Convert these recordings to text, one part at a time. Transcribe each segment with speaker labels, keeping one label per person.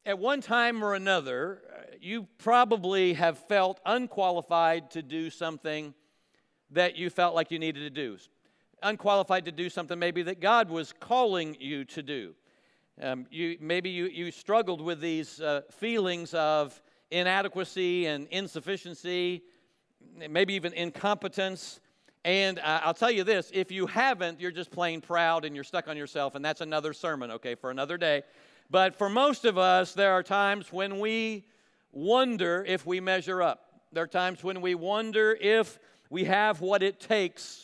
Speaker 1: At one time or another, you probably have felt unqualified to do something that you felt like you needed to do. Unqualified to do something maybe that God was calling you to do. Maybe you struggled with these feelings of inadequacy and insufficiency, maybe even incompetence. And I'll tell you this, if you haven't, you're just plain proud and you're stuck on yourself, and that's another sermon, okay, for another day. But for most of us, there are times when we wonder if we measure up. There are times when we wonder if we have what it takes,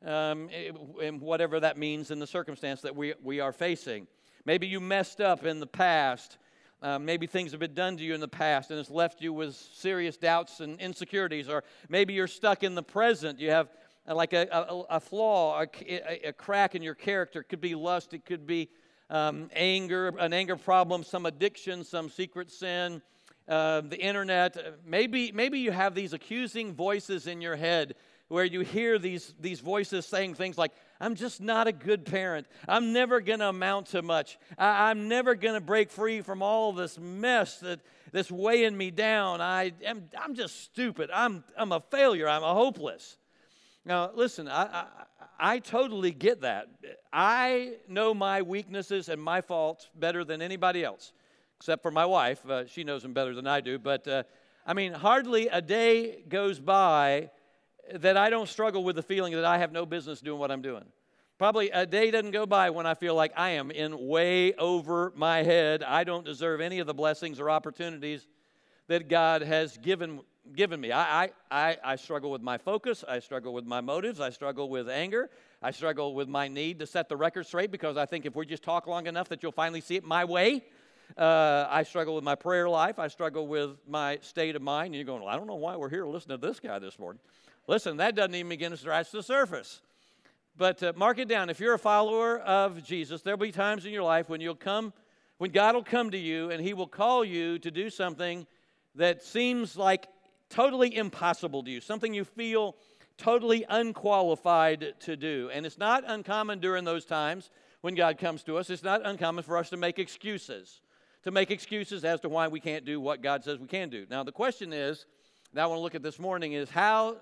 Speaker 1: and whatever that means in the circumstance that we are facing. Maybe you messed up in the past. Maybe things have been done to you in the past and it's left you with serious doubts and insecurities. Or maybe you're stuck in the present. You have like a flaw, a crack in your character. It could be lust. It could be anger, an anger problem, some addiction, some secret sin, the internet. Maybe you have these accusing voices in your head where you hear these voices saying things like, I'm just not a good parent. I'm never going to amount to much. I'm never going to break free from all this mess that's weighing me down. I'm just stupid. I'm a failure. I'm a hopeless. Now, listen, I totally get that. I know my weaknesses and my faults better than anybody else, except for my wife. She knows them better than I do. But, hardly a day goes by that I don't struggle with the feeling that I have no business doing what I'm doing. Probably a day doesn't go by when I feel like I am in way over my head. I don't deserve any of the blessings or opportunities that God has given me. I struggle with my focus. I struggle with my motives. I struggle with anger. I struggle with my need to set the record straight because I think if we just talk long enough that you'll finally see it my way. I struggle with my prayer life. I struggle with my state of mind. And you're going, well, I don't know why we're here listening to this guy this morning. Listen, that doesn't even begin to scratch the surface. But mark it down. If you're a follower of Jesus, there'll be times in your life when God will come to you and He will call you to do something that seems like totally impossible to you, something you feel totally unqualified to do. And it's not uncommon during those times when God comes to us. It's not uncommon for us to make excuses as to why we can't do what God says we can do. Now, the question is, that I want to look at this morning is how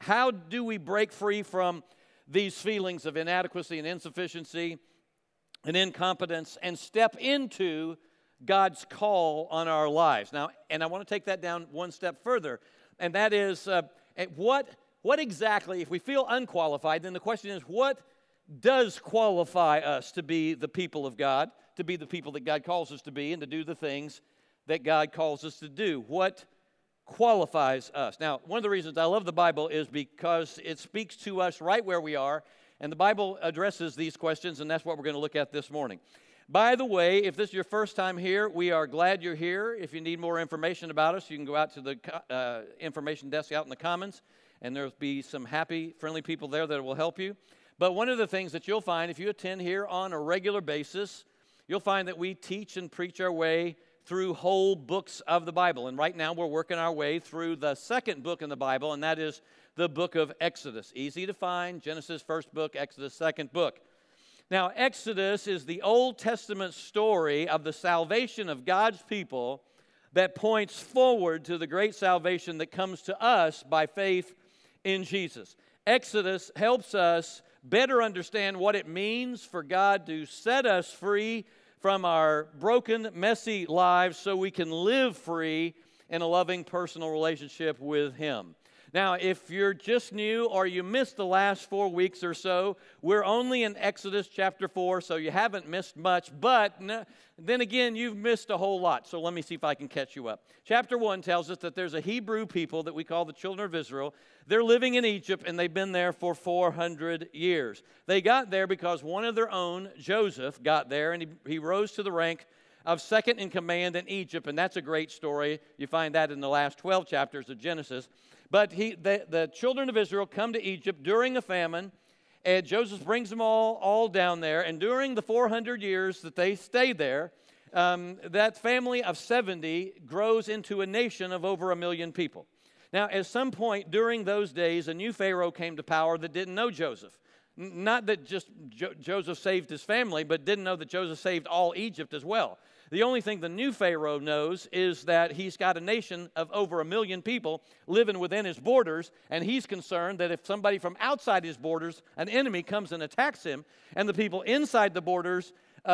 Speaker 1: do we break free from these feelings of inadequacy and insufficiency and incompetence and step into God's call on our lives? Now, and I want to take that down one step further, and that is what exactly, if we feel unqualified, then the question is, what does qualify us to be the people of God, to be the people that God calls us to be, and to do the things that God calls us to do? What qualifies us? Now, one of the reasons I love the Bible is because it speaks to us right where we are, and the Bible addresses these questions, and that's what we're going to look at this morning. By the way, if this is your first time here, we are glad you're here. If you need more information about us, you can go out to the information desk out in the Commons, and there'll be some happy, friendly people there that will help you. But one of the things that you'll find if you attend here on a regular basis, you'll find that we teach and preach our way through whole books of the Bible. And right now we're working our way through the second book in the Bible, and that is the book of Exodus. Easy to find, Genesis, first book, Exodus, second book. Now, Exodus is the Old Testament story of the salvation of God's people that points forward to the great salvation that comes to us by faith in Jesus. Exodus helps us better understand what it means for God to set us free from our broken, messy lives so we can live free in a loving, personal relationship with Him. Now, if you're just new or you missed the last 4 weeks or so, we're only in Exodus chapter 4, so you haven't missed much, but then again, you've missed a whole lot, so let me see if I can catch you up. Chapter 1 tells us that there's a Hebrew people that we call the children of Israel. They're living in Egypt, and they've been there for 400 years. They got there because one of their own, Joseph, got there, and he rose to the rank of second in command in Egypt, and that's a great story. You find that in the last 12 chapters of Genesis. But the children of Israel come to Egypt during a famine, and Joseph brings them all down there. And during the 400 years that they stayed there, that family of 70 grows into a nation of over 1 million people. Now, at some point during those days, a new Pharaoh came to power that didn't know Joseph. Not that just Joseph saved his family, but didn't know that Joseph saved all Egypt as well. The only thing the new Pharaoh knows is that he's got a nation of over 1 million people living within his borders, and he's concerned that if somebody from outside his borders, an enemy, comes and attacks him, and the people inside the borders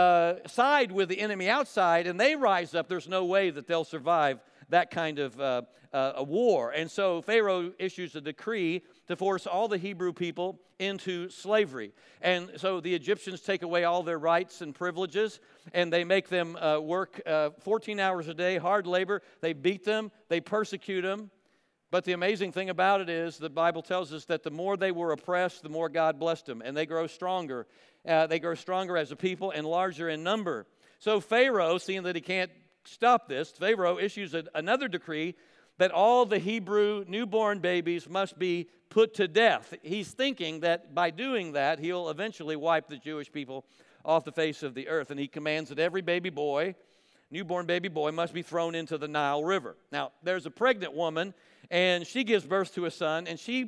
Speaker 1: side with the enemy outside, and they rise up, there's no way that they'll survive that kind of a war. And so Pharaoh issues a decree to force all the Hebrew people into slavery. And so the Egyptians take away all their rights and privileges, and they make them work 14 hours a day, hard labor. They beat them, they persecute them. But the amazing thing about it is the Bible tells us that the more they were oppressed, the more God blessed them, and they grow stronger. They grow stronger as a people and larger in number. So Pharaoh, seeing that he can't stop this, Pharaoh issues another decree that all the Hebrew newborn babies must be put to death. He's thinking that by doing that, he'll eventually wipe the Jewish people off the face of the earth. And he commands that every baby boy, newborn baby boy, must be thrown into the Nile River. Now, there's a pregnant woman, and she gives birth to a son, and she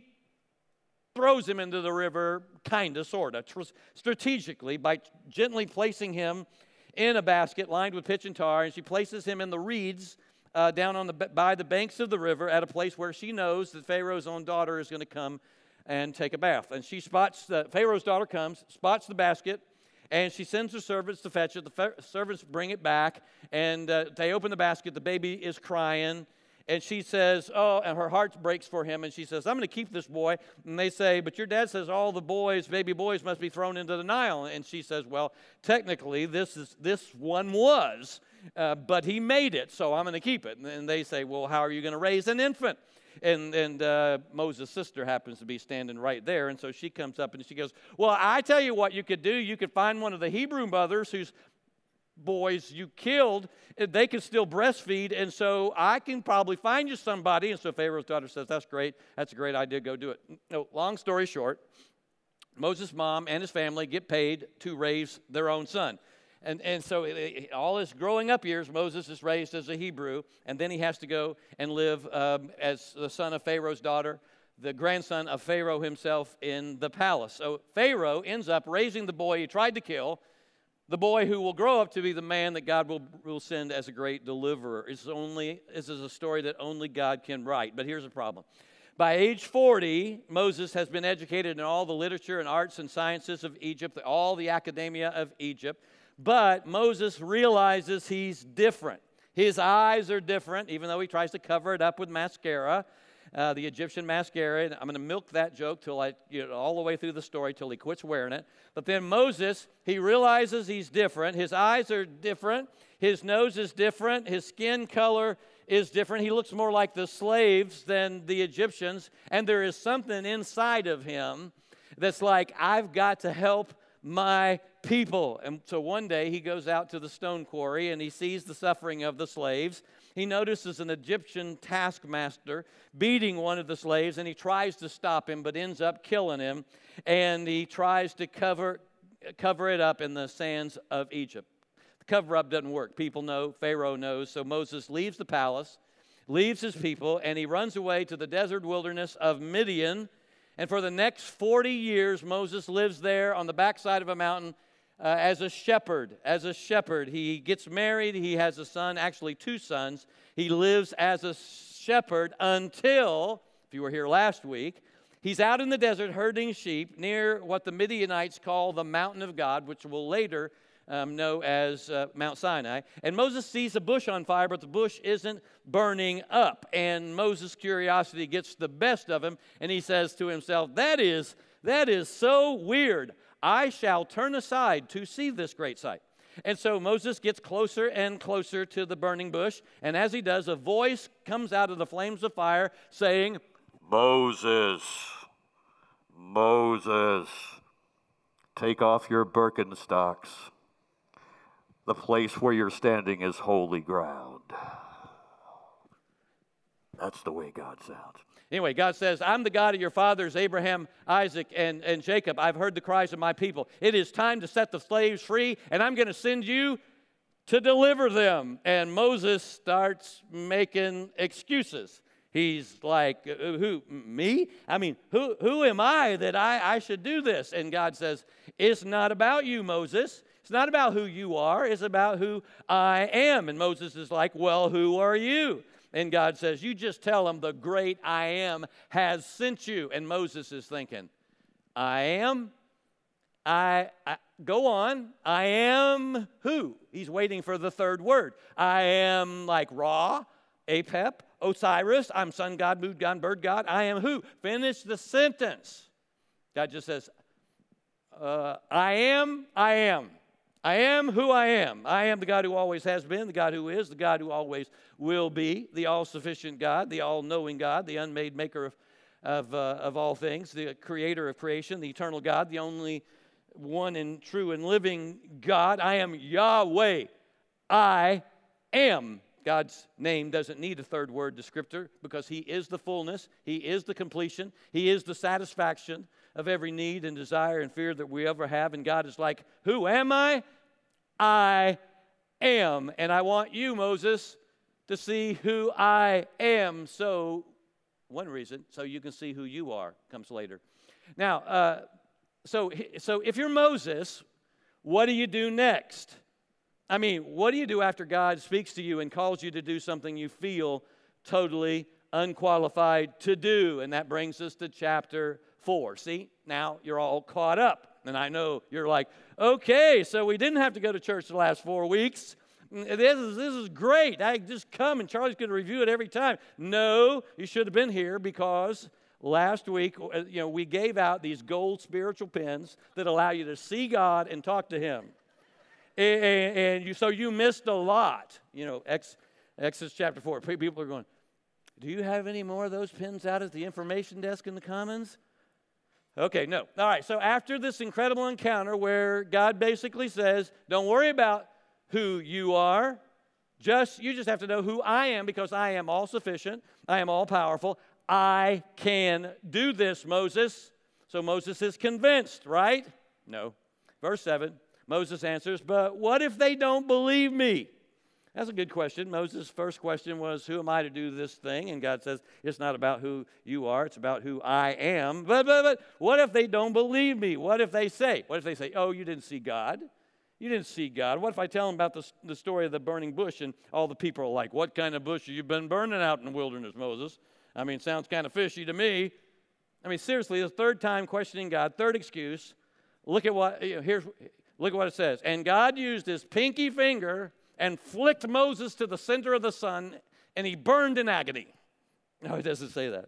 Speaker 1: throws him into the river, kind of, sort of, strategically, by gently placing him in a basket lined with pitch and tar, and she places him in the reeds down by the banks of the river at a place where she knows that Pharaoh's own daughter is going to come and take a bath. And she spots, Pharaoh's daughter comes, spots the basket, and she sends her servants to fetch it. The servants bring it back, and they open the basket. The baby is crying, and she says, oh, and her heart breaks for him, and she says, I'm going to keep this boy. And they say, but your dad says all the boys, baby boys, must be thrown into the Nile. And she says, well, technically, this one was, but he made it, so I'm going to keep it. And they say, well, how are you going to raise an infant? And Moses' sister happens to be standing right there, and so she comes up and she goes, well, I tell you what you could do. You could find one of the Hebrew mothers whose boys you killed, they can still breastfeed, and so I can probably find you somebody. And so Pharaoh's daughter says, that's great. That's a great idea. Go do it. No, long story short, Moses' mom and his family get paid to raise their own son. And so all his growing up years, Moses is raised as a Hebrew, and then he has to go and live as the son of Pharaoh's daughter, the grandson of Pharaoh himself, in the palace. So Pharaoh ends up raising the boy he tried to kill, the boy who will grow up to be the man that God will send as a great deliverer. This is a story that only God can write. But here's the problem. By age 40, Moses has been educated in all the literature and arts and sciences of Egypt, all the academia of Egypt. But Moses realizes he's different. His eyes are different, even though he tries to cover it up with mascara, the Egyptian mascara. And I'm going to milk that joke till all the way through the story till he quits wearing it. But then Moses, he realizes he's different. His eyes are different. His nose is different. His skin color is different. He looks more like the slaves than the Egyptians. And there is something inside of him that's like, I've got to help my people. And so one day he goes out to the stone quarry and he sees the suffering of the slaves. He notices an Egyptian taskmaster beating one of the slaves, and he tries to stop him but ends up killing him, and he tries to cover it up in the sands of Egypt. The cover-up doesn't work. People know, Pharaoh knows, so Moses leaves the palace, leaves his people, and he runs away to the desert wilderness of Midian. And for the next 40 years, Moses lives there on the backside of a mountain as a shepherd. As a shepherd, he gets married. He has a son, actually 2 sons. He lives as a shepherd until, if you were here last week, he's out in the desert herding sheep near what the Midianites call the mountain of God, which we'll later know as Mount Sinai. And Moses sees a bush on fire, but the bush isn't burning up. And Moses' curiosity gets the best of him, and he says to himself, that is so weird. I shall turn aside to see this great sight. And so Moses gets closer and closer to the burning bush, and as he does, a voice comes out of the flames of fire saying, Moses, Moses, take off your Birkenstocks. The place where you're standing is holy ground. That's the way God sounds. Anyway, God says, I'm the God of your fathers, Abraham, Isaac, and Jacob. I've heard the cries of my people. It is time to set the slaves free, and I'm going to send you to deliver them. And Moses starts making excuses. He's like, who, me? I mean, who am I that I should do this? And God says, it's not about you, Moses. It's not about who you are. It's about who I am. And Moses is like, well, who are you? And God says, you just tell him the great I am has sent you. And Moses is thinking, I am? Go on. I am who? He's waiting for the third word. I am like Ra, Apep, Osiris. I'm sun god, moon god, bird god. I am who? Finish the sentence. God just says, I am. I am who I am. I am the God who always has been, the God who is, the God who always will be, the all-sufficient God, the all-knowing God, the unmade maker of all things, the creator of creation, the eternal God, the only one and true and living God. I am Yahweh. I am. God's name doesn't need a third word descriptor because he is the fullness, he is the completion, he is the satisfaction of every need and desire and fear that we ever have. And God is like, who am I? I am. And I want you, Moses, to see who I am. So, one reason, so you can see who you are, comes later. Now, so if you're Moses, what do you do next? I mean, what do you do after God speaks to you and calls you to do something you feel totally unqualified to do? And that brings us to chapter 4. See, now you're all caught up. And I know you're like, okay, so we didn't have to go to church the last 4 weeks. This is great. I just come and Charlie's going to review it every time. No, you should have been here because last week, we gave out these gold spiritual pens that allow you to see God and talk to him. So you missed a lot. Exodus chapter 4. People are going, do you have any more of those pens out at the information desk in the Commons? Okay, no. All right, so after this incredible encounter where God basically says, don't worry about who you are. You just have to know who I am because I am all sufficient. I am all powerful. I can do this, Moses. So Moses is convinced, right? No. Verse 7, Moses answers, but what if they don't believe me? That's a good question. Moses' first question was, who am I to do this thing? And God says, it's not about who you are, it's about who I am. But what if they don't believe me? What if they say, oh, you didn't see God? You didn't see God. What if I tell them about the story of the burning bush and all the people are like, what kind of bush have you been burning out in the wilderness, Moses? I mean, sounds kind of fishy to me. I mean, seriously, the third time questioning God, third excuse. Look at what it says. And God used his pinky finger and flicked Moses to the center of the sun, and he burned in agony. No, it doesn't say that.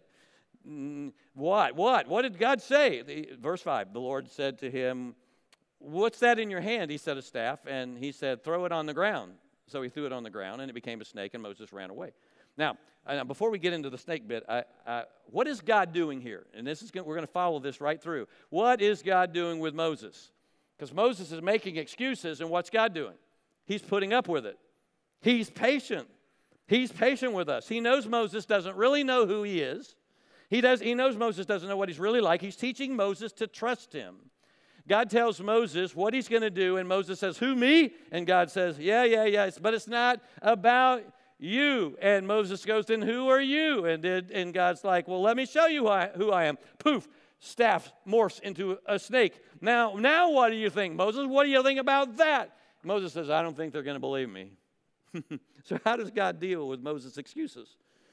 Speaker 1: What? What did God say? Verse 5, the Lord said to him, what's that in your hand? He said, a staff. And he said, throw it on the ground. So he threw it on the ground, and it became a snake, and Moses ran away. Now, before we get into the snake bit, what is God doing here? And we're going to follow this right through. What is God doing with Moses? Because Moses is making excuses, and what's God doing? He's putting up with it. He's patient. He's patient with us. He knows Moses doesn't really know who he is. He knows Moses doesn't know what he's really like. He's teaching Moses to trust him. God tells Moses what he's going to do, and Moses says, who, me? And God says, yeah, but it's not about you. And Moses goes, then who are you? And God's like, well, let me show you who I am. Poof, staff morphs into a snake. Now what do you think, Moses? What do you think about that? Moses says, I don't think they're going to believe me. So how does God deal with Moses' excuses?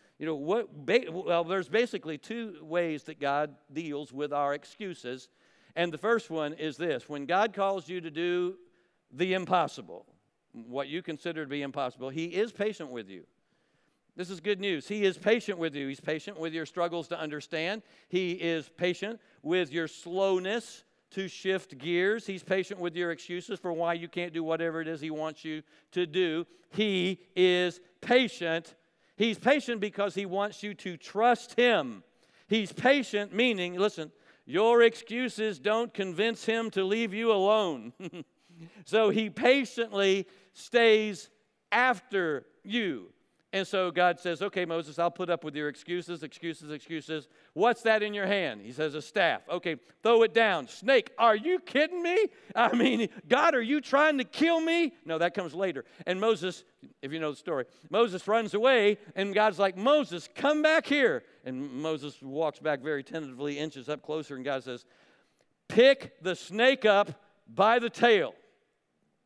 Speaker 1: There's basically two ways that God deals with our excuses. And the first one is this. When God calls you to do the impossible, what you consider to be impossible, he is patient with you. This is good news. He is patient with you. He's patient with your struggles to understand. He is patient with your slowness to shift gears. He's patient with your excuses for why you can't do whatever it is he wants you to do. He is patient. He's patient because he wants you to trust him. He's patient, meaning, listen, your excuses don't convince him to leave you alone. So he patiently stays after you. And so God says, okay, Moses, I'll put up with your excuses. What's that in your hand? He says, a staff. Okay, throw it down. Snake, are you kidding me? I mean, God, are you trying to kill me? No, that comes later. And Moses, if you know the story, Moses runs away, and God's like, Moses, come back here. And Moses walks back very tentatively, inches up closer, and God says, pick the snake up by the tail.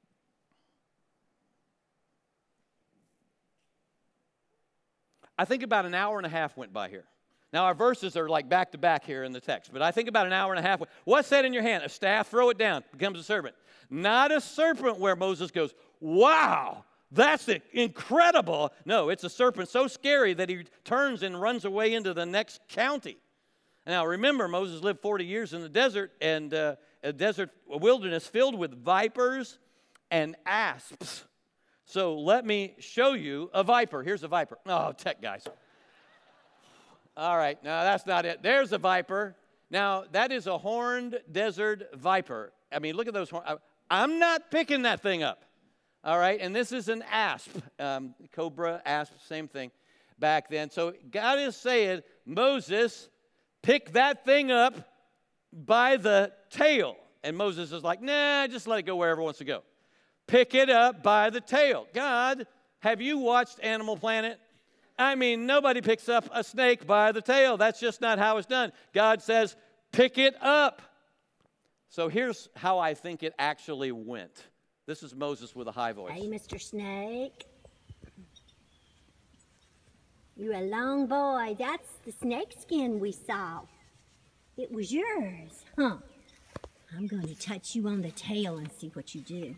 Speaker 1: I think about an hour and a half went by here. Now, our verses are like back to back here in the text, but I think about an hour and a half. What's that in your hand? A staff, throw it down, becomes a serpent. Not a serpent where Moses goes, wow, that's incredible. No, it's a serpent so scary that he turns and runs away into the next county. Now, remember, Moses lived 40 years in the desert, and a wilderness filled with vipers and asps. So let me show you a viper. Here's a viper. Oh, tech guys. All right, no, that's not it. There's a viper. Now, that is a horned desert viper. I mean, look at those horns. I'm not picking that thing up. All right, and this is an asp. Cobra, asp, same thing back then. So God is saying, Moses, pick that thing up by the tail. And Moses is like, nah, just let it go wherever it wants to go. Pick it up by the tail. God, have you watched Animal Planet? I mean, nobody picks up a snake by the tail. That's just not how it's done. God says, pick it up. So here's how I think it actually went. This is Moses with a high voice.
Speaker 2: Hey, Mr. Snake. You're a long boy. That's the snake skin we saw. It was yours, huh? I'm going to touch you on the tail and see what you do.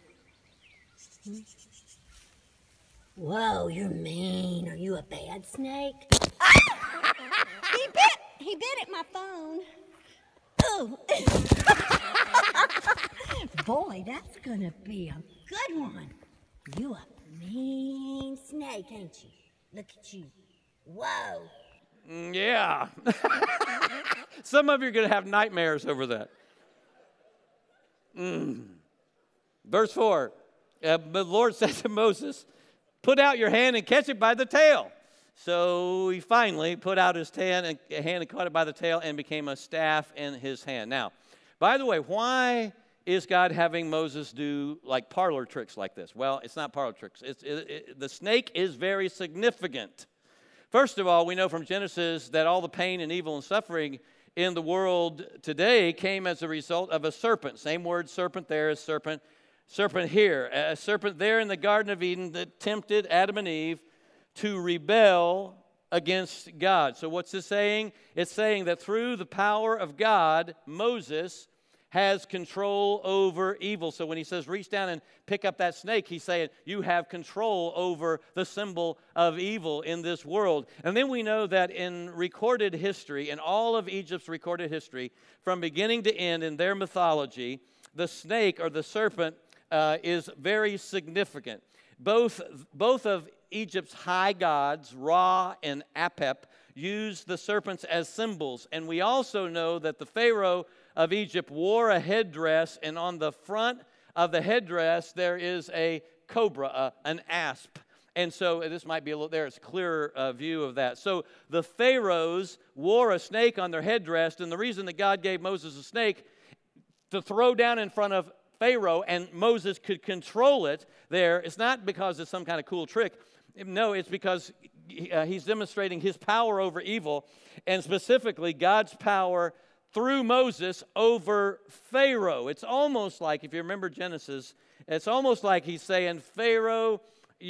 Speaker 2: Whoa, you're mean. Are you a bad snake? He bit at my phone. Oh. Boy, that's gonna be a good one. You a mean snake, ain't you? Look at you. Whoa.
Speaker 1: Yeah. Some of you are going to have nightmares over that. Verse 4. The Lord said to Moses, put out your hand and catch it by the tail. So he finally put out his hand and caught it by the tail and became a staff in his hand. Now, by the way, why is God having Moses do like parlor tricks like this? Well, it's not parlor tricks. The snake is very significant. First of all, we know from Genesis that all the pain and evil and suffering in the world today came as a result of a serpent. Same word, serpent there is serpent. Serpent here, a serpent there in the Garden of Eden that tempted Adam and Eve to rebel against God. So what's this saying? It's saying that through the power of God, Moses has control over evil. So when he says reach down and pick up that snake, he's saying you have control over the symbol of evil in this world. And then we know that in recorded history, in all of Egypt's recorded history, from beginning to end in their mythology, the snake or the serpent is very significant. Both of Egypt's high gods, Ra and Apep, used the serpents as symbols. And we also know that the Pharaoh of Egypt wore a headdress, and on the front of the headdress there is a cobra, an asp. And so this might be a little, there's a clearer view of that. So the pharaohs wore a snake on their headdress, and the reason that God gave Moses a snake to throw down in front of Pharaoh and Moses could control it there, it's not because it's some kind of cool trick. No, it's because he's demonstrating his power over evil, and specifically God's power through Moses over Pharaoh. It's almost like, if you remember Genesis, it's almost like he's saying, Pharaoh,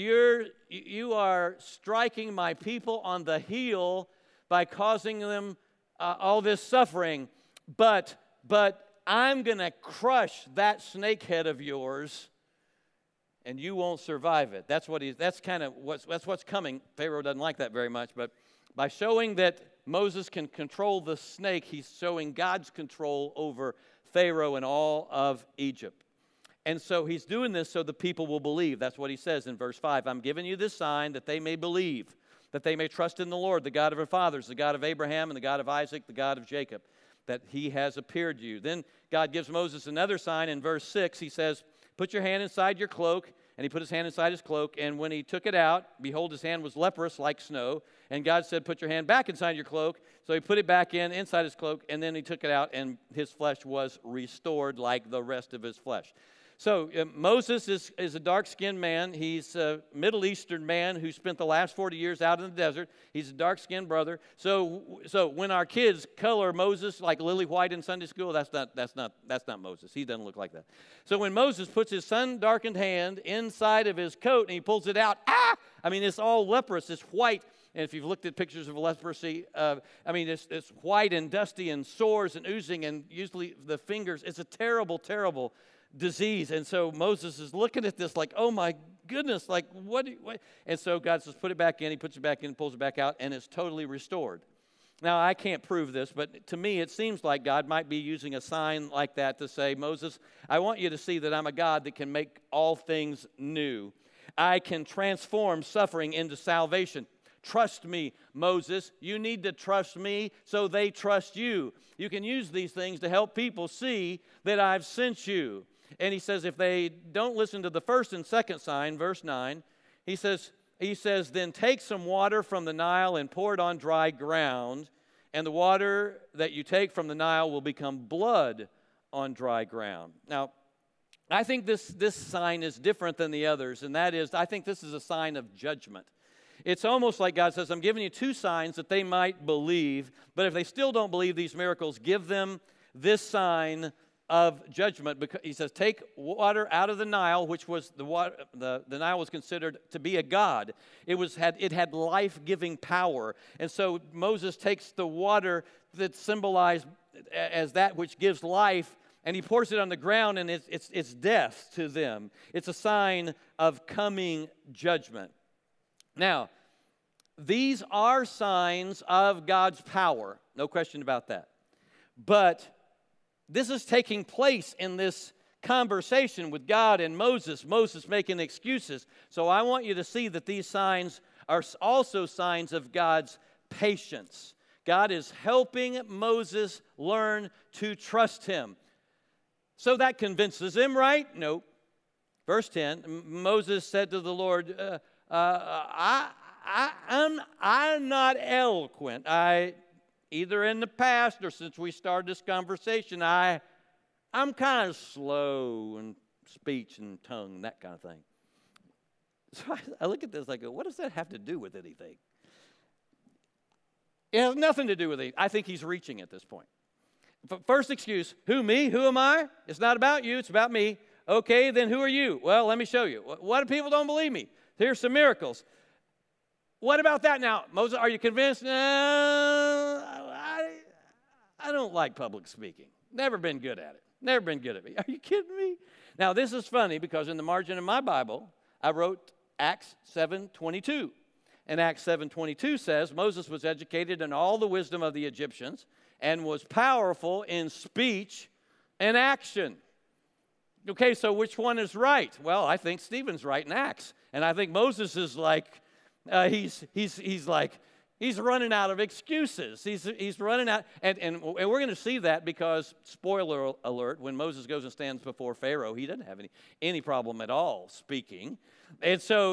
Speaker 1: you are striking my people on the heel by causing them all this suffering, but I'm going to crush that snake head of yours, and you won't survive it. That's what's coming. Pharaoh doesn't like that very much, but by showing that Moses can control the snake, he's showing God's control over Pharaoh and all of Egypt. And so he's doing this so the people will believe. That's what he says in verse 5. I'm giving you this sign that they may believe, that they may trust in the Lord, the God of their fathers, the God of Abraham and the God of Isaac, the God of Jacob, that he has appeared to you. Then God gives Moses another sign in verse 6. He says, put your hand inside your cloak. And he put his hand inside his cloak. And when he took it out, behold, his hand was leprous like snow. And God said, put your hand back inside your cloak. So he put it back inside his cloak. And then he took it out, and his flesh was restored like the rest of his flesh. So Moses is a dark-skinned man. He's a Middle Eastern man who spent the last 40 years out in the desert. He's a dark-skinned brother. So when our kids color Moses like Lily White in Sunday school, that's not Moses. He doesn't look like that. So when Moses puts his sun-darkened hand inside of his coat and he pulls it out, I mean, it's all leprous. It's white. And if you've looked at pictures of leprosy, it's white and dusty and sores and oozing, and usually the fingers. It's a terrible, terrible disease. And so Moses is looking at this like, oh my goodness, like what? And so God says, put it back in. He puts it back in, pulls it back out, and it's totally restored. Now, I can't prove this, but to me it seems like God might be using a sign like that to say, Moses, I want you to see that I'm a God that can make all things new. I can transform suffering into salvation. Trust me, Moses. You need to trust me so they trust you. You can use these things to help people see that I've sent you. And he says if they don't listen to the first and second sign, verse 9, he says, then take some water from the Nile and pour it on dry ground, and the water that you take from the Nile will become blood on dry ground. Now, I think this sign is different than the others, and that is, I think this is a sign of judgment. It's almost like God says, I'm giving you two signs that they might believe, but if they still don't believe these miracles, give them this sign of judgment. Because he says, take water out of the Nile, which was the Nile was considered to be a god. It had life-giving power. And so Moses takes the water that symbolized as that which gives life, and he pours it on the ground, and it's death to them. It's a sign of coming judgment. Now, these are signs of God's power, no question about that. But this is taking place in this conversation with God and Moses making excuses. So I want you to see that these signs are also signs of God's patience. God is helping Moses learn to trust him. So that convinces him, right? No. Verse 10, Moses said to the Lord, I'm not eloquent. Either in the past or since we started this conversation, I'm kind of slow in speech and tongue and that kind of thing. So I look at this, I go, what does that have to do with anything? It has nothing to do with it. I think he's reaching at this point. First excuse, who, me? Who am I? It's not about you, it's about me. Okay, then who are you? Well, let me show you. What if people don't believe me? Here's some miracles. What about that now? Moses, are you convinced? No, I don't like public speaking. Never been good at it. Never been good at it. Are you kidding me? Now, this is funny because in the margin of my Bible, I wrote Acts 7:22. And Acts 7:22 says, Moses was educated in all the wisdom of the Egyptians and was powerful in speech and action. Okay, so which one is right? Well, I think Stephen's right in Acts. And I think Moses is like, he's running out of excuses. He's running out, and we're going to see that because, spoiler alert, when Moses goes and stands before Pharaoh, he doesn't have any problem at all speaking. And so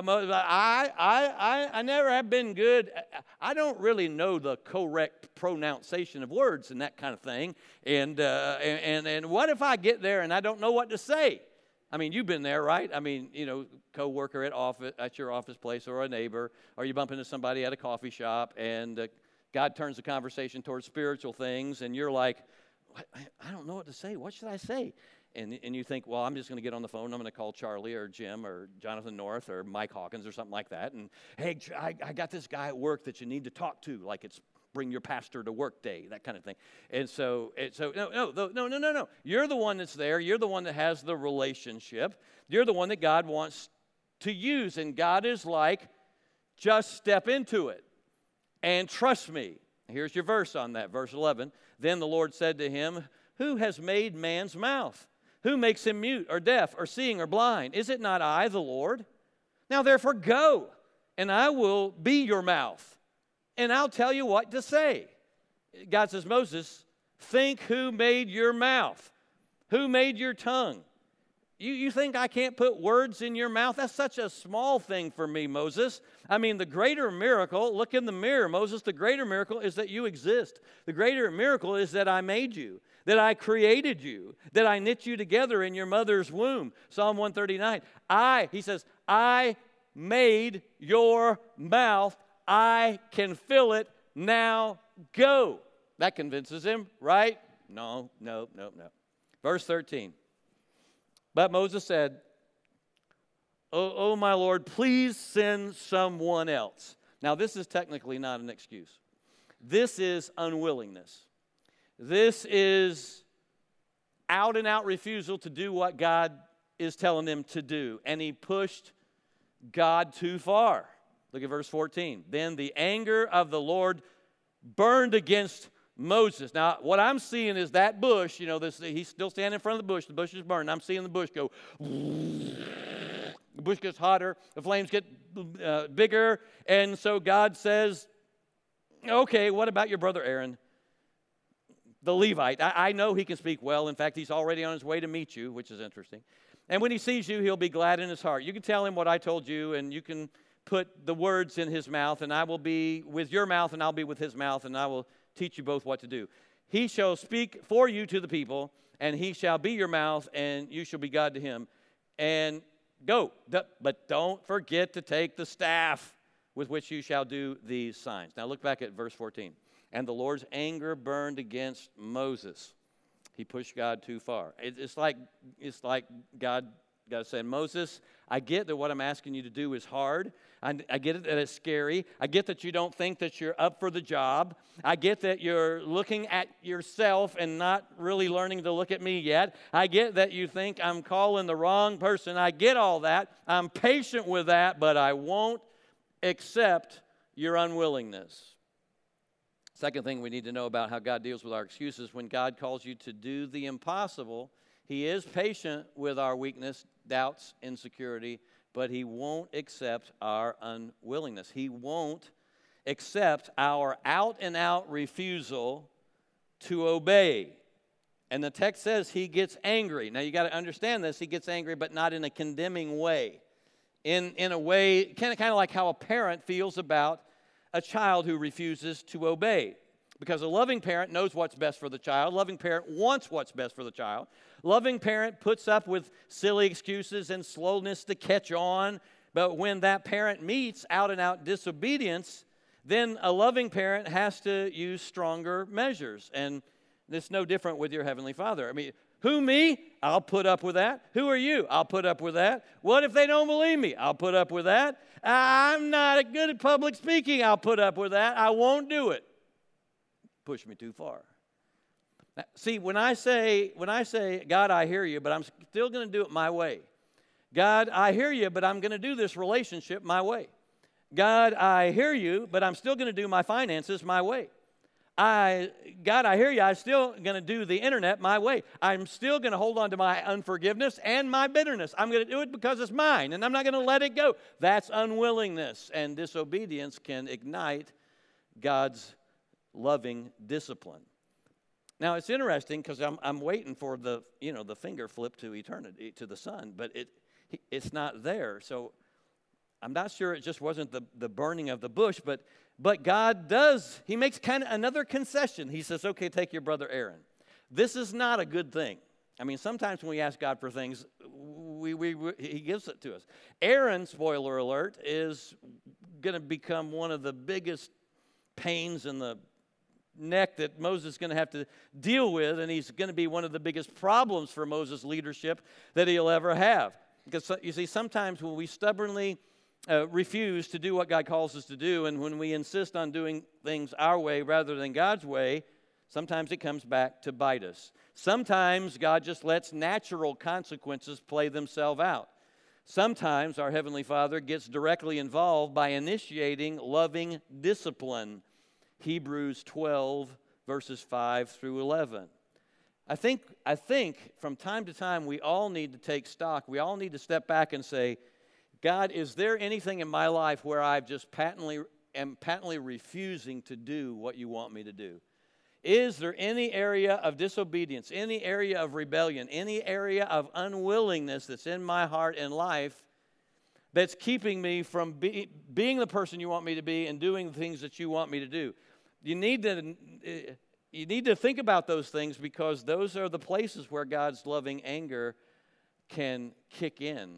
Speaker 1: I never have been good. I don't really know the correct pronunciation of words and that kind of thing. And what if I get there and I don't know what to say? I mean, you've been there, right? I mean, coworker at your office place, or a neighbor, or you bump into somebody at a coffee shop, and God turns the conversation towards spiritual things, and you're like, I don't know what to say. What should I say? And you think, well, I'm just going to get on the phone. I'm going to call Charlie or Jim or Jonathan North or Mike Hawkins or something like that. And, hey, I got this guy at work that you need to talk to, like it's bring your pastor to work day, that kind of thing. And so no. You're the one that's there. You're the one that has the relationship. You're the one that God wants to use. And God is like, just step into it and trust me. Here's your verse on that, verse 11. Then the Lord said to him, who has made man's mouth? Who makes him mute or deaf or seeing or blind? Is it not I, the Lord? Now therefore go, and I will be your mouth, and I'll tell you what to say. God says, Moses, think who made your mouth, who made your tongue. You think I can't put words in your mouth? That's such a small thing for me, Moses. I mean, the greater miracle, look in the mirror, Moses, the greater miracle is that you exist. The greater miracle is that I made you, that I created you, that I knit you together in your mother's womb. Psalm 139. He says, I made your mouth. I can fill it. Now go. That convinces him, right? No. Verse 13. But Moses said, oh, my Lord, please send someone else. Now, this is technically not an excuse. This is unwillingness. This is out and out refusal to do what God is telling him to do. And he pushed God too far. Look at verse 14. Then the anger of the Lord burned against Moses. Now, what I'm seeing is that bush, he's still standing in front of the bush. The bush is burning. I'm seeing the bush go. The bush gets hotter. The flames get bigger. And so God says, okay, what about your brother Aaron, the Levite? I know he can speak well. In fact, he's already on his way to meet you, which is interesting. And when he sees you, he'll be glad in his heart. You can tell him what I told you, and you can put the words in his mouth, and I will be with your mouth, and I'll be with his mouth, and I will teach you both what to do. He shall speak for you to the people, and he shall be your mouth, and you shall be God to him. And go, but don't forget to take the staff with which you shall do these signs. Now look back at verse 14. And the Lord's anger burned against Moses. He pushed God too far. It's like God said, Moses, I get that what I'm asking you to do is hard. I get it that it's scary. I get that you don't think that you're up for the job. I get that you're looking at yourself and not really learning to look at me yet. I get that you think I'm calling the wrong person. I get all that. I'm patient with that, but I won't accept your unwillingness. Second thing we need to know about how God deals with our excuses: when God calls you to do the impossible, he is patient with our weakness, doubts, insecurity, but he won't accept our unwillingness. He won't accept our out-and-out refusal to obey. And the text says he gets angry. Now, you got to understand this. He gets angry, but not in a condemning way. In a way, kind of like how a parent feels about a child who refuses to obey. Because a loving parent knows what's best for the child. A loving parent wants what's best for the child. A loving parent puts up with silly excuses and slowness to catch on. But when that parent meets out-and-out disobedience, then a loving parent has to use stronger measures. And it's no different with your Heavenly Father. I mean, who, me? I'll put up with that. Who are you? I'll put up with that. What if they don't believe me? I'll put up with that. I'm not good at public speaking. I'll put up with that. I won't do it. Push me too far. Now, see, when I say, God, I hear you, but I'm still going to do it my way. God, I hear you, but I'm going to do this relationship my way. God, I hear you, but I'm still going to do my finances my way. God, I hear you, I'm still going to do the internet my way. I'm still going to hold on to my unforgiveness and my bitterness. I'm going to do it because it's mine, and I'm not going to let it go. That's unwillingness, and disobedience can ignite God's loving discipline. Now, it's interesting because I'm waiting for the finger flip to eternity, to the Son, but it's not there. So I'm not sure it just wasn't the burning of the bush, but God does. He makes kind of another concession. He says, okay, take your brother Aaron. This is not a good thing. I mean, sometimes when we ask God for things, he gives it to us. Aaron, spoiler alert, is going to become one of the biggest pains in the neck that Moses is going to have to deal with, and he's going to be one of the biggest problems for Moses' leadership that he'll ever have. Because you see, sometimes when we stubbornly refuse to do what God calls us to do, and when we insist on doing things our way rather than God's way, sometimes it comes back to bite us. Sometimes God just lets natural consequences play themselves out. Sometimes our Heavenly Father gets directly involved by initiating loving discipline. Hebrews 12, verses 5 through 11. I think from time to time we all need to take stock. We all need to step back and say, God, is there anything in my life where I've just patently refusing to do what you want me to do? Is there any area of disobedience, any area of rebellion, any area of unwillingness that's in my heart and life that's keeping me from being the person you want me to be and doing the things that you want me to do? You need to think about those things, because those are the places where God's loving anger can kick in.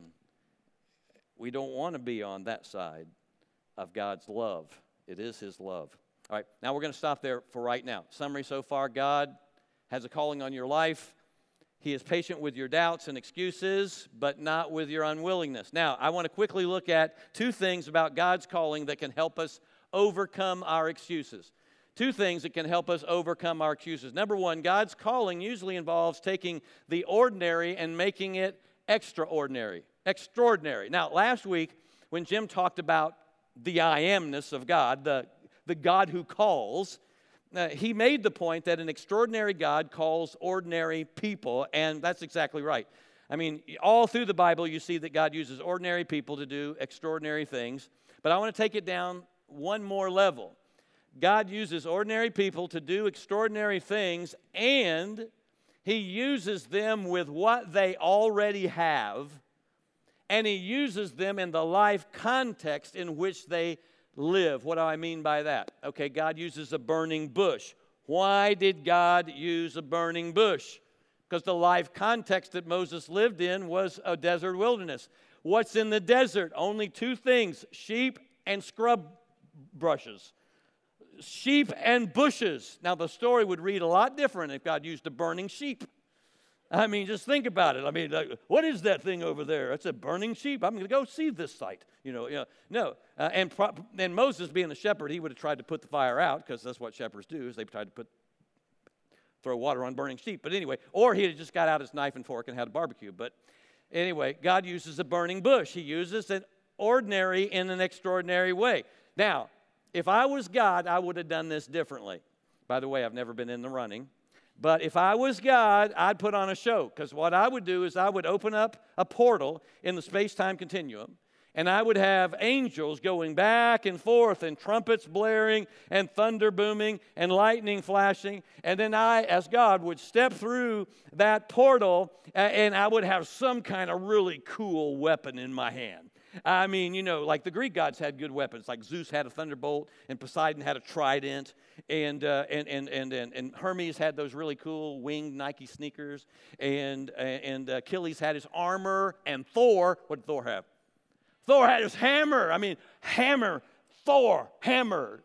Speaker 1: We don't want to be on that side of God's love. It is His love. All right, now we're going to stop there for right now. Summary so far: God has a calling on your life. He is patient with your doubts and excuses, but not with your unwillingness. Now, I want to quickly look at two things about God's calling that can help us overcome our excuses. Two things that can help us overcome our excuses. Number one, God's calling usually involves taking the ordinary and making it extraordinary. Now, last week, when Jim talked about the I amness of God, the God who calls, he made the point that an extraordinary God calls ordinary people, and that's exactly right. I mean, all through the Bible, you see that God uses ordinary people to do extraordinary things, but I want to take it down one more level. God uses ordinary people to do extraordinary things, and He uses them with what they already have, and He uses them in the life context in which they live. What do I mean by that? Okay, God uses a burning bush. Why did God use a burning bush? Because the life context that Moses lived in was a desert wilderness. What's in the desert? Only two things: sheep and scrub brushes. Sheep and bushes. Now, the story would read a lot different if God used a burning sheep. I mean, just think about it. I mean, what is that thing over there? It's a burning sheep. I'm going to go see this sight. No. And Moses, being the shepherd, he would have tried to put the fire out, because that's what shepherds do, is they tried to throw water on burning sheep. But anyway, or he had just got out his knife and fork and had a barbecue. But anyway, God uses a burning bush. He uses an ordinary in an extraordinary way. Now, if I was God, I would have done this differently. By the way, I've never been in the running. But if I was God, I'd put on a show, because what I would do is I would open up a portal in the space-time continuum, and I would have angels going back and forth, and trumpets blaring, and thunder booming, and lightning flashing, and then I, as God, would step through that portal, and I would have some kind of really cool weapon in my hand. I mean, like the Greek gods had good weapons. Like Zeus had a thunderbolt, and Poseidon had a trident, and Hermes had those really cool winged Nike sneakers, and Achilles had his armor, and Thor, what did Thor have? Thor had his hammer. I mean, hammer, Thor, hammer.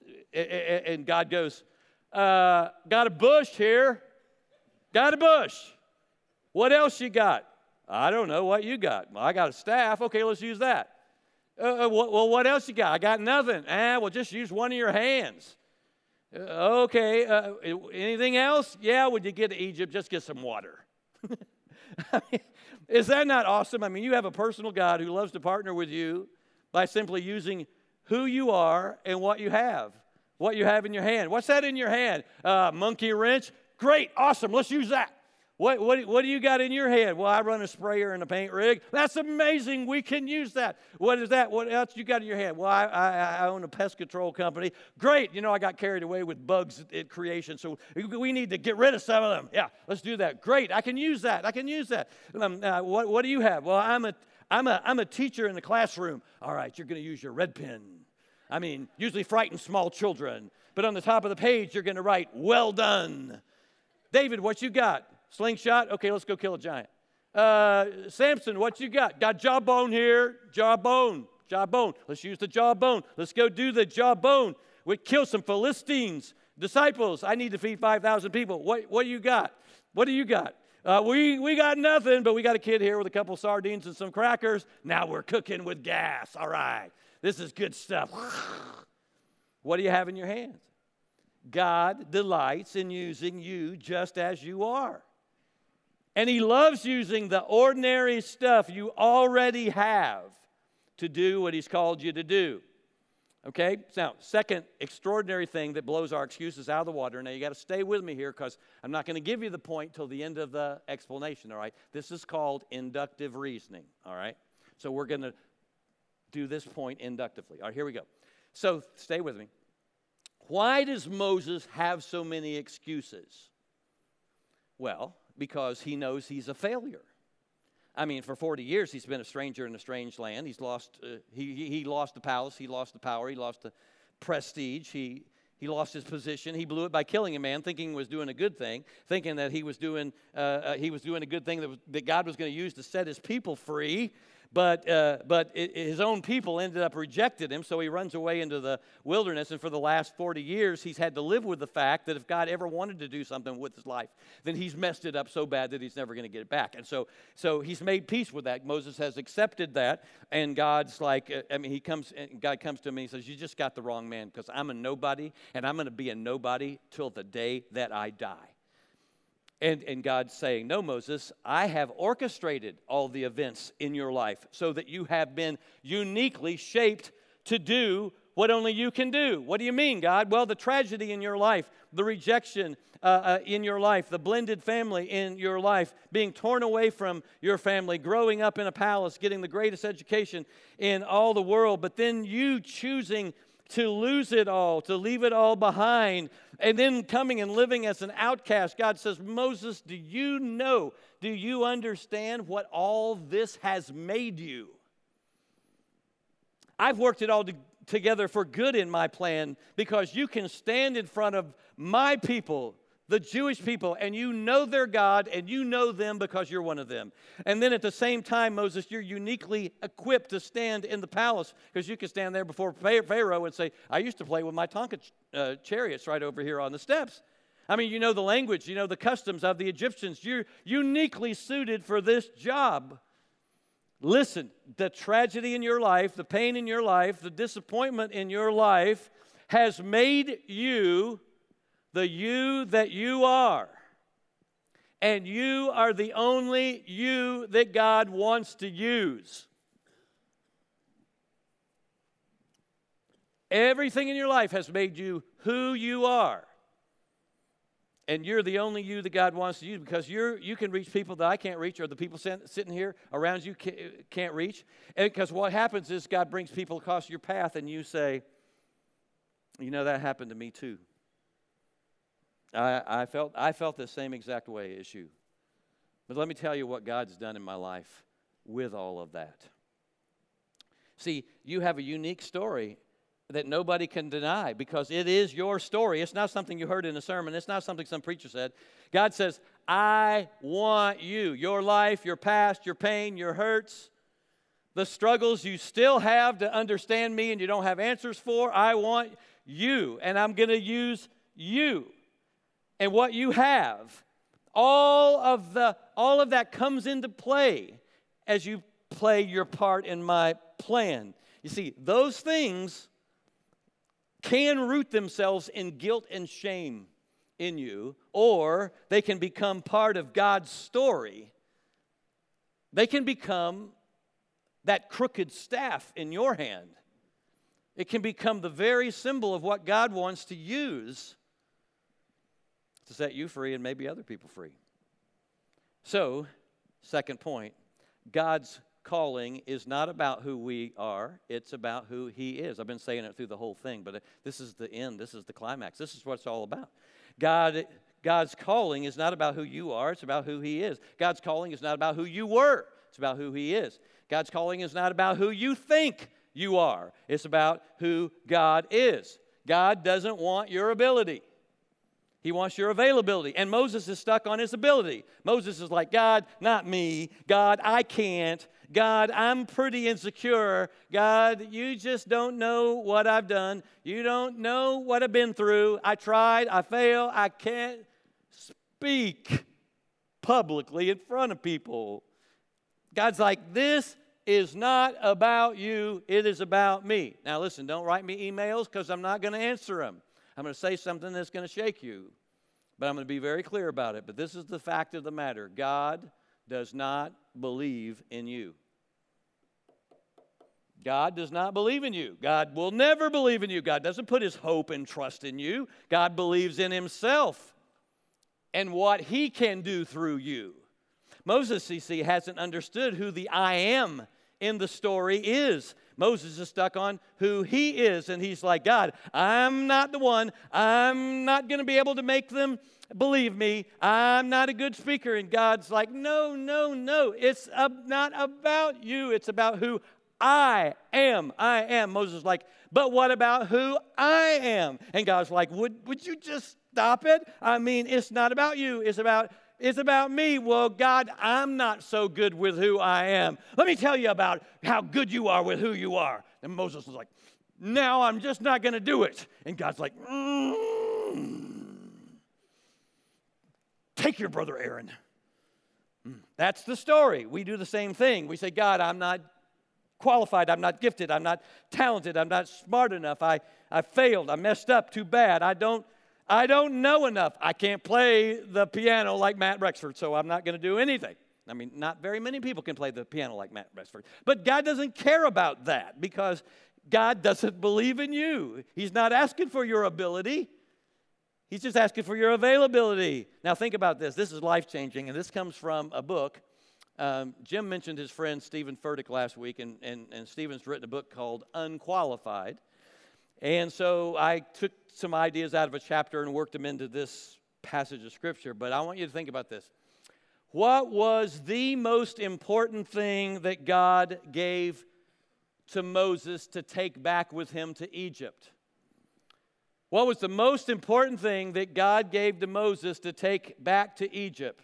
Speaker 1: And God goes, got a bush here. Got a bush. What else you got? I don't know what you got. Well, I got a staff. Okay, let's use that. Well, what else you got? I got nothing. Well, just use one of your hands. Okay, anything else? Yeah, when you get to Egypt, just get some water. I mean, is that not awesome? I mean, you have a personal God who loves to partner with you by simply using who you are and what you have in your hand. What's that in your hand? Monkey wrench? Great, awesome, let's use that. What do you got in your hand? Well, I run a sprayer and a paint rig. That's amazing. We can use that. What is that? What else you got in your hand? Well, I own a pest control company. Great. I got carried away with bugs at creation, so we need to get rid of some of them. Yeah, let's do that. Great. I can use that. What do you have? Well, I'm a teacher in the classroom. All right, you're going to use your red pen. I mean, usually frighten small children. But on the top of the page, you're going to write, well done. David, what you got? Slingshot? Okay, let's go kill a giant. Samson, what you got? Got jawbone here. Jawbone. Let's use the jawbone. Let's go do the jawbone. We kill some Philistines. Disciples, I need to feed 5,000 people. What do you got? What do you got? We got nothing, but we got a kid here with a couple sardines and some crackers. Now we're cooking with gas. All right. This is good stuff. What do you have in your hands? God delights in using you just as you are. And He loves using the ordinary stuff you already have to do what He's called you to do. Okay? Now, second extraordinary thing that blows our excuses out of the water. Now, you got to stay with me here, because I'm not going to give you the point till the end of the explanation, all right? This is called inductive reasoning, all right? So we're going to do this point inductively. All right, here we go. So stay with me. Why does Moses have so many excuses? Well, because he knows he's a failure. I mean, for 40 years, he's been a stranger in a strange land. He's lost, he lost the palace, he lost the power, he lost the prestige, he lost his position. He blew it by killing a man, thinking he was doing a good thing, thinking that he was doing a good thing that God was going to use to set his people free. But his own people ended up rejecting him, so he runs away into the wilderness. And for the last 40 years, he's had to live with the fact that if God ever wanted to do something with his life, then he's messed it up so bad that he's never going to get it back. And so he's made peace with that. Moses has accepted that, and God's like, God comes to him and he says, you just got the wrong man, because I'm a nobody, and I'm going to be a nobody till the day that I die. And God's saying, no, Moses, I have orchestrated all the events in your life so that you have been uniquely shaped to do what only you can do. What do you mean, God? Well, the tragedy in your life, the rejection in your life, the blended family in your life, being torn away from your family, growing up in a palace, getting the greatest education in all the world, but then you choosing to lose it all, to leave it all behind, and then coming and living as an outcast. God says, Moses, do you understand what all this has made you? I've worked it all together for good in my plan, because you can stand in front of my people, the Jewish people, and you know their God, and you know them because you're one of them. And then at the same time, Moses, you're uniquely equipped to stand in the palace, because you can stand there before Pharaoh and say, I used to play with my Tonka chariots right over here on the steps. I mean, you know the language, you know the customs of the Egyptians. You're uniquely suited for this job. Listen, the tragedy in your life, the pain in your life, the disappointment in your life has made you the you that you are. And you are the only you that God wants to use. Everything in your life has made you who you are. And you're the only you that God wants to use, because you can reach people that I can't reach, or the people sitting here around you can't reach. And because what happens is God brings people across your path, and you say, you know, that happened to me too. I felt the same exact way as you. But let me tell you what God's done in my life with all of that. See, you have a unique story that nobody can deny, because it is your story. It's not something you heard in a sermon. It's not something some preacher said. God says, I want you, your life, your past, your pain, your hurts, the struggles you still have to understand me and you don't have answers for. I want you, and I'm going to use you. And what you have, all of that comes into play as you play your part in my plan. You see, those things can root themselves in guilt and shame in you, or they can become part of God's story. They can become that crooked staff in your hand. It can become the very symbol of what God wants to use to set you free and maybe other people free. So, second point, God's calling is not about who we are, it's about who He is. I've been saying it through the whole thing, but this is the end, this is the climax, this is what it's all about. God's calling is not about who you are, it's about who He is. God's calling is not about who you were, it's about who He is. God's calling is not about who you think you are, it's about who God is. God doesn't want your ability. He wants your availability. And Moses is stuck on his ability. Moses is like, God, not me. God, I can't. God, I'm pretty insecure. God, you just don't know what I've done. You don't know what I've been through. I tried. I failed. I can't speak publicly in front of people. God's like, this is not about you. It is about me. Now listen, don't write me emails, because I'm not going to answer them. I'm going to say something that's going to shake you, but I'm going to be very clear about it. But this is the fact of the matter. God does not believe in you. God does not believe in you. God will never believe in you. God doesn't put His hope and trust in you. God believes in Himself and what He can do through you. Moses, you see, hasn't understood who the I am in the story is. Moses is stuck on who he is, and he's like, God, I'm not the one. I'm not going to be able to make them believe me. I'm not a good speaker. And God's like, no, no, no. It's not about you. It's about who I am. I am. Moses is like, but what about who I am? And God's like, would you just stop it? I mean, it's not about you. It's about me. Well, God, I'm not so good with who I am. Let me tell you about how good you are with who you are. And Moses was like, no, I'm just not going to do it. And God's like, take your brother Aaron. That's the story. We do the same thing. We say, God, I'm not qualified. I'm not gifted. I'm not talented. I'm not smart enough. I failed. I messed up. Too bad. I don't know enough. I can't play the piano like Matt Rexford, so I'm not going to do anything. I mean, not very many people can play the piano like Matt Rexford. But God doesn't care about that because God doesn't believe in you. He's not asking for your ability. He's just asking for your availability. Now think about this. This is life-changing, and this comes from a book. Jim mentioned his friend Stephen Furtick last week, and Stephen's written a book called Unqualified. And so I took some ideas out of a chapter and worked them into this passage of Scripture. But I want you to think about this. What was the most important thing that God gave to Moses to take back with him to Egypt? What was the most important thing that God gave to Moses to take back to Egypt?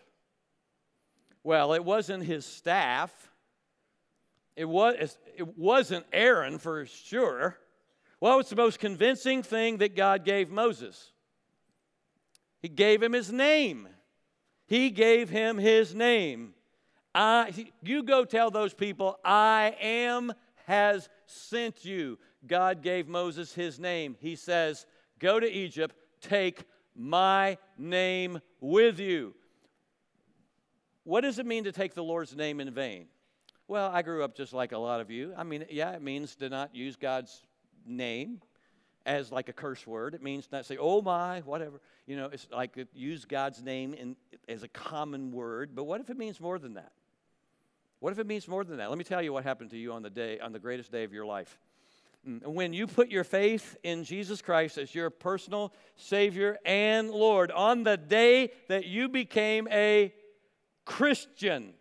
Speaker 1: Well, it wasn't his staff. It wasn't Aaron for sure. What was the most convincing thing that God gave Moses? He gave him his name. He gave him his name. You go tell those people, I am has sent you. God gave Moses his name. He says, go to Egypt, take my name with you. What does it mean to take the Lord's name in vain? Well, I grew up just like a lot of you. I mean, yeah, it means to not use God's name as like a curse word. It means not say, oh my, whatever. You know, it's like use God's name as a common word. But what if it means more than that? What if it means more than that? Let me tell you what happened to you on the greatest day of your life. When you put your faith in Jesus Christ as your personal Savior and Lord, on the day that you became a Christian,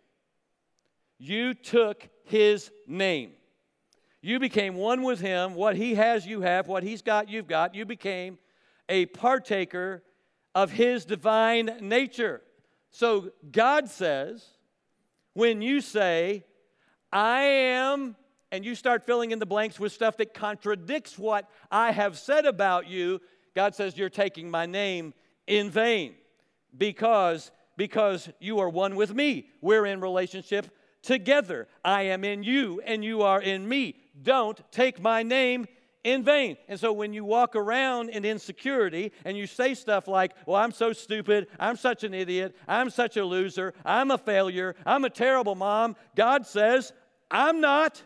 Speaker 1: you took his name. You became one with him. What he has, you have. What he's got, you've got. You became a partaker of his divine nature. So God says, when you say, I am, and you start filling in the blanks with stuff that contradicts what I have said about you, God says you're taking my name in vain because you are one with me. We're in relationship together. I am in you and you are in me. Don't take my name in vain. And so when you walk around in insecurity and you say stuff like, well, I'm so stupid, I'm such an idiot, I'm such a loser, I'm a failure, I'm a terrible mom, God says, I'm not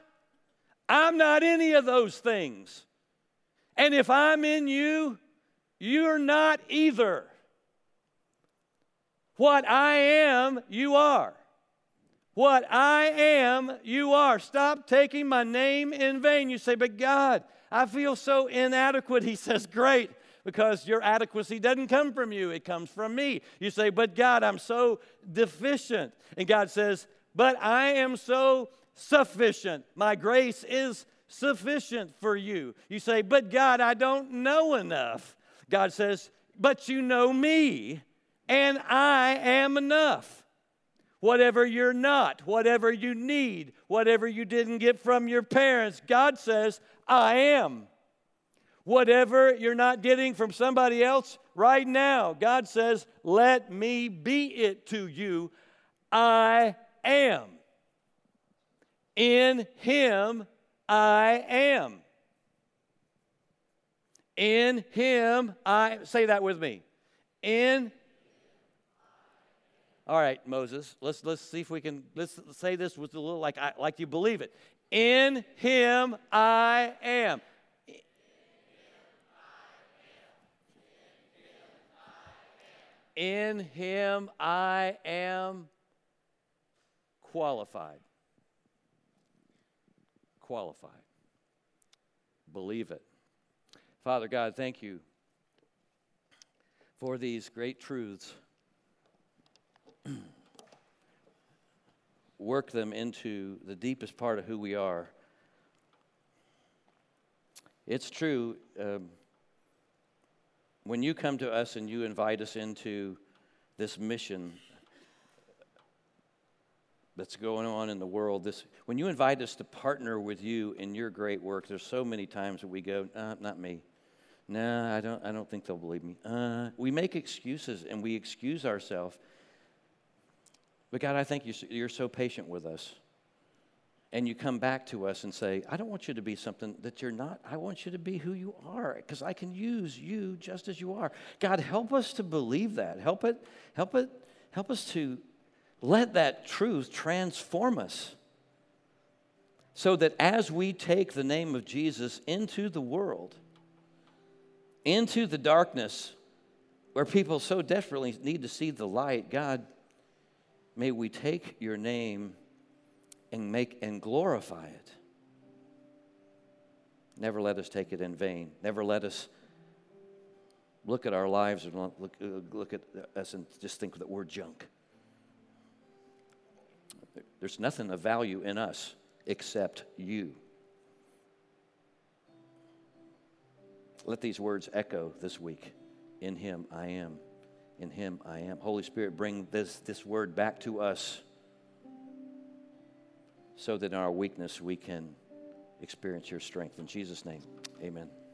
Speaker 1: any of those things. And if I'm in you, you're not either. What I am, you are. What I am, you are. Stop taking my name in vain. You say, but God, I feel so inadequate. He says, great, because your adequacy doesn't come from you. It comes from me. You say, but God, I'm so deficient. And God says, but I am so sufficient. My grace is sufficient for you. You say, but God, I don't know enough. God says, but you know me, and I am enough. Whatever you're not, whatever you need, whatever you didn't get from your parents, God says, I am. Whatever you're not getting from somebody else right now, God says, let me be it to you. I am. In him, I am. In him, say that with me. All right, Moses, let's see if we can, let's say this with a little like you believe it. In him I am. In him I am qualified. Qualified. believe it. Father God, thank you for these great truths. Work them into the deepest part of who we are. It's true, when you come to us and you invite us into this mission that's going on in the world, when you invite us to partner with you in your great work, there's so many times that we go, not me. No, I don't think they'll believe me. We make excuses and we excuse ourselves. But God, I think you're so patient with us. And you come back to us and say, I don't want you to be something that you're not. I want you to be who you are, because I can use you just as you are. God, help us to believe that. Help us to let that truth transform us, so that as we take the name of Jesus into the world, into the darkness where people so desperately need to see the light, God, may we take your name and glorify it. Never let us take it in vain. Never let us look at our lives and look at us and just think that we're junk. There's nothing of value in us except you. Let these words echo this week. In him I am. In him I am. Holy Spirit, bring this word back to us, so that in our weakness we can experience your strength. In Jesus' name, amen.